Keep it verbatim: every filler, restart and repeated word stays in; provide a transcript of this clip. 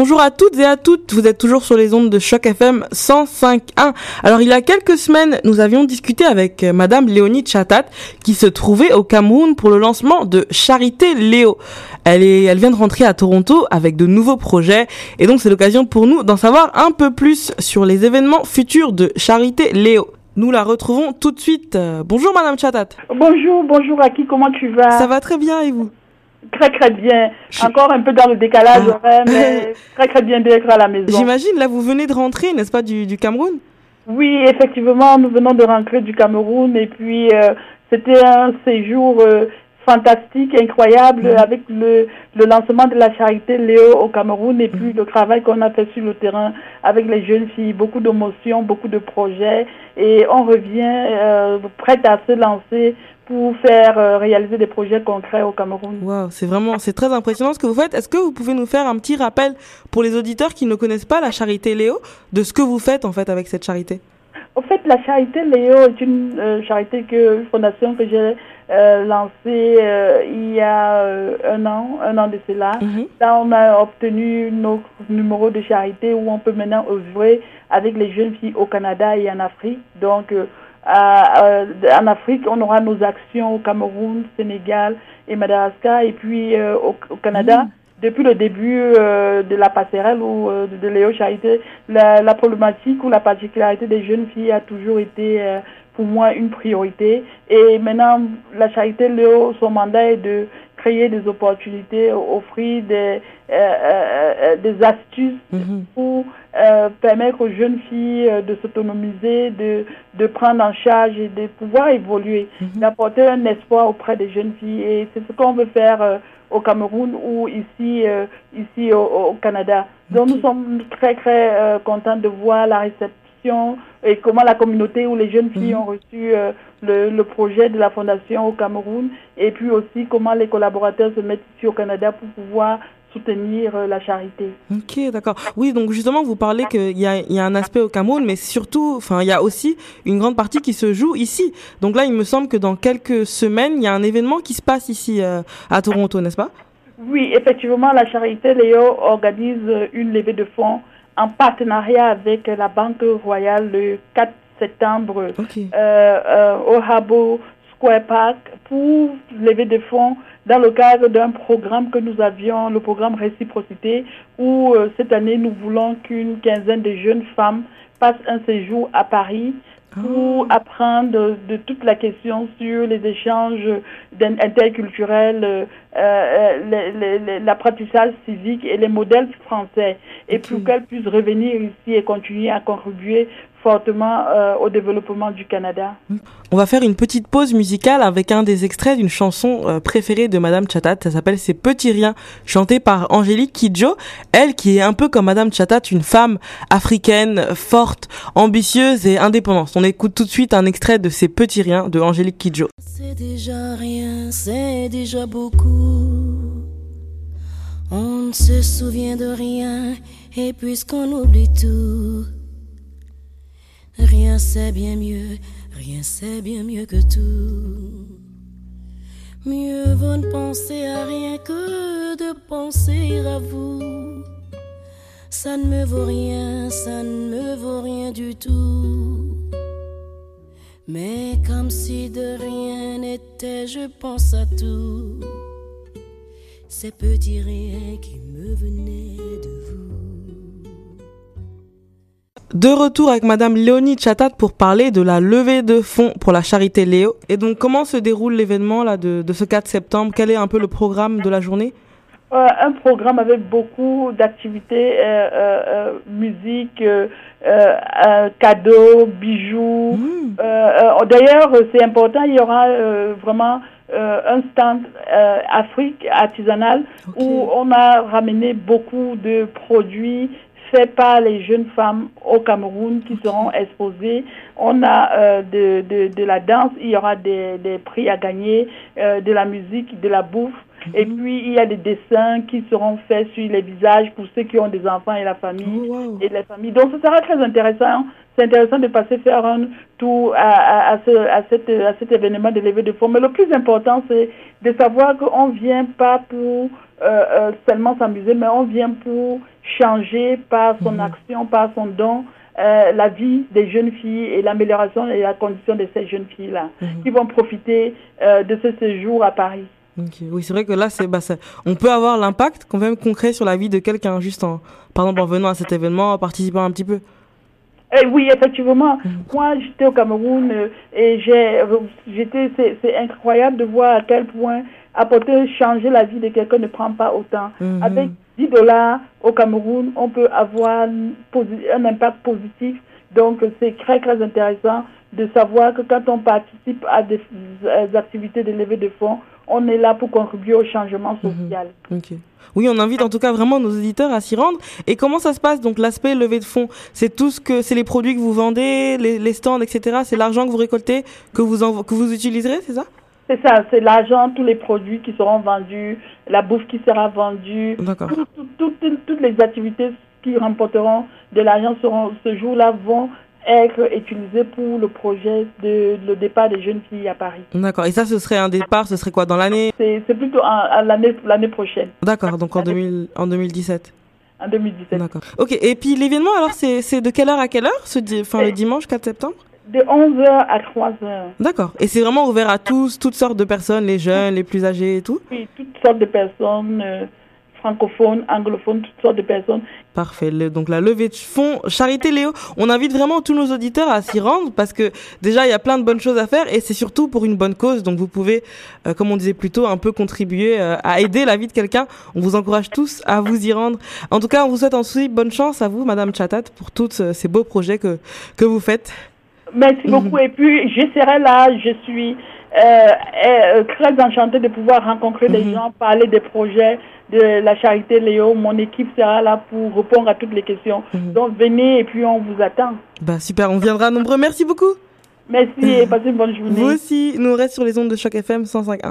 Bonjour à toutes et à toutes, vous êtes toujours sur les ondes de Choc F M cent cinq point un. Alors il y a quelques semaines, nous avions discuté avec Madame Léonie Chatat qui se trouvait au Cameroun pour le lancement de Charité Léo. Elle est, elle vient de rentrer à Toronto avec de nouveaux projets et donc c'est l'occasion pour nous d'en savoir un peu plus sur les événements futurs de Charité Léo. Nous la retrouvons tout de suite. Bonjour Madame Chatat. Bonjour, bonjour Aki, comment tu vas? Ça va très bien et vous? Très très bien. Encore un peu dans le décalage ah. horaire, mais très très bien d'être à la maison. J'imagine, là vous venez de rentrer, n'est-ce pas, du, du Cameroun? Oui, effectivement, nous venons de rentrer du Cameroun et puis euh, c'était un séjour euh, fantastique, incroyable, mmh. avec le, le lancement de la Charité Léo au Cameroun et puis mmh. le travail qu'on a fait sur le terrain avec les jeunes filles, beaucoup d'émotions, beaucoup de projets et on revient euh, prête à se lancer pour faire euh, réaliser des projets concrets au Cameroun. Wow, c'est vraiment, c'est très impressionnant ce que vous faites. Est-ce que vous pouvez nous faire un petit rappel pour les auditeurs qui ne connaissent pas la Charité Léo de ce que vous faites en fait avec cette charité? En fait, la Charité Léo est une euh, charité que, une fondation que j'ai euh, lancée euh, il y a euh, un an, un an de cela. Mm-hmm. Là, on a obtenu notre numéro de charité où on peut maintenant œuvrer avec les jeunes filles au Canada et en Afrique. Donc, euh, Euh, en Afrique, on aura nos actions au Cameroun, Sénégal et Madagascar. Et puis euh, au, au Canada, mmh. depuis le début euh, de la passerelle ou euh, de Léo Charité, la, la problématique ou la particularité des jeunes filles a toujours été euh, pour moi une priorité. Et maintenant, la Charité Léo, son mandat est de créer des opportunités, offrir des, euh, euh, des astuces mmh. pour euh, permettre aux jeunes filles de s'autonomiser, de, de prendre en charge et de pouvoir évoluer, mmh. d'apporter un espoir auprès des jeunes filles. Et c'est ce qu'on veut faire euh, au Cameroun ou ici, euh, ici au, au Canada. Donc okay. nous sommes très très euh, contents de voir la réception et comment la communauté ou les jeunes filles mmh. ont reçu euh, le, le projet de la fondation au Cameroun et puis aussi comment les collaborateurs se mettent ici au Canada pour pouvoir soutenir euh, la charité. Ok, d'accord. Oui, donc justement, vous parlez qu'il y a, il y a un aspect au Cameroun, mais surtout, enfin, il y a aussi une grande partie qui se joue ici. Donc là, il me semble que dans quelques semaines, il y a un événement qui se passe ici euh, à Toronto, n'est-ce pas? Oui, effectivement, la Charité Léo organise une levée de fonds en partenariat avec la Banque Royale le quatre septembre okay. euh, euh, au Harbour Square Park pour lever des fonds dans le cadre d'un programme que nous avions, le programme Réciprocité, où euh, cette année nous voulons qu'une quinzaine de jeunes femmes passent un séjour à Paris pour oh. apprendre de, de toute la question sur les échanges interculturels, euh, euh, les, les, l'apprentissage civique et les modèles français, et okay. pour qu'elles puissent revenir ici et continuer à contribuer fortement euh, au développement du Canada. On va faire une petite pause musicale avec un des extraits d'une chanson euh, préférée de Madame Chatat. Ça s'appelle C'est Petits Riens, chantée par Angélique Kidjo. Elle qui est un peu comme Madame Chatat, une femme africaine, forte, ambitieuse et indépendante. On écoute tout de suite un extrait de Ces Petits Riens de Angélique Kidjo. C'est déjà rien, c'est déjà beaucoup. On ne se souvient de rien et puisqu'on oublie tout, rien c'est bien mieux, rien c'est bien mieux que tout. Mieux vaut ne penser à rien que de penser à vous. Ça ne me vaut rien, ça ne me vaut rien du tout. Mais comme si de rien n'était, je pense à tout. Ces petits riens qui me venaient de vous. De retour avec Madame Léonie Chatat pour parler de la levée de fonds pour la Charité Léo. Et donc, comment se déroule l'événement là de, de ce quatre septembre? Quel est un peu le programme de la journée? euh, Un programme avec beaucoup d'activités, euh, euh, musique, euh, euh, cadeaux, bijoux. Mmh. Euh, euh, d'ailleurs, c'est important, il y aura euh, vraiment euh, un stand euh, Afrique artisanale okay. où on a ramené beaucoup de produits faits par les jeunes femmes au Cameroun qui okay. seront exposées. On a euh, de, de, de la danse, il y aura des, des prix à gagner, euh, de la musique, de la bouffe. Mm-hmm. Et puis, il y a des dessins qui seront faits sur les visages pour ceux qui ont des enfants et la famille. Oh, wow. Et les familles. Donc, ce sera très intéressant. C'est intéressant de passer faire un tour à, à, à, ce, à, cette, à cet événement de levée de fonds. Mais le plus important, c'est de savoir qu'on ne vient pas pour euh, seulement s'amuser, mais on vient pour changer par son mmh. action, par son don, euh, la vie des jeunes filles et l'amélioration et la condition de ces jeunes filles-là, mmh. qui vont profiter euh, de ce séjour à Paris. Okay. Oui, c'est vrai que là, c'est, bah, ça, on peut avoir l'impact quand même concret sur la vie de quelqu'un, juste en, par exemple, en venant à cet événement, en participant un petit peu. Eh oui, effectivement. Mmh. Moi, j'étais au Cameroun euh, et j'ai, j'étais, c'est, c'est incroyable de voir à quel point apporter, changer la vie de quelqu'un ne prend pas autant. Mmh. Avec dix dollars au Cameroun, on peut avoir un impact positif. Donc, c'est très, très intéressant de savoir que quand on participe à des, des activités de levée de fonds, on est là pour contribuer au changement social. Mmh. Okay. Oui, on invite en tout cas vraiment nos auditeurs à s'y rendre. Et comment ça se passe? Donc, l'aspect levée de fonds, c'est tout ce que, c'est les produits que vous vendez, les, les stands, et cetera. C'est l'argent que vous récoltez, que vous en, que vous utiliserez, c'est ça? C'est ça, c'est l'argent, tous les produits qui seront vendus, la bouffe qui sera vendue, tout, tout, tout, tout, toutes les activités qui remporteront de l'argent seront, ce jour-là vont être utilisées pour le projet de le départ des jeunes filles à Paris. D'accord. Et ça, ce serait un départ, ce serait quoi, dans l'année? C'est, c'est plutôt en, en l'année, l'année prochaine. D'accord, donc en, deux mille, en deux mille dix-sept. En deux mille dix-sept. D'accord. Ok, et puis l'événement, alors, c'est, c'est de quelle heure à quelle heure, ce, enfin, le dimanche quatre septembre? De onze heures à trois heures. D'accord. Et c'est vraiment ouvert à tous, toutes sortes de personnes, les jeunes, les plus âgés et tout? Oui, toutes sortes de personnes, euh, francophones, anglophones, toutes sortes de personnes. Parfait. Le, donc la levée de fonds Charité Léo, on invite vraiment tous nos auditeurs à s'y rendre parce que déjà il y a plein de bonnes choses à faire et c'est surtout pour une bonne cause. Donc vous pouvez, euh, comme on disait plus tôt, un peu contribuer euh, à aider la vie de quelqu'un. On vous encourage tous à vous y rendre. En tout cas, on vous souhaite ensuite bonne chance à vous, Madame Chatat, pour tous euh, ces beaux projets que que vous faites. Merci beaucoup. Et puis, je serai là. Je suis euh, euh, très enchantée de pouvoir rencontrer mm-hmm. des gens, parler des projets de la Charité Léo. Mon équipe sera là pour répondre à toutes les questions. Mm-hmm. Donc, venez et puis on vous attend. Bah, super, on viendra nombreux. Merci beaucoup. Merci et passez une bonne journée. Vous aussi. Nous, on reste sur les ondes de Choc F M cent cinq point un.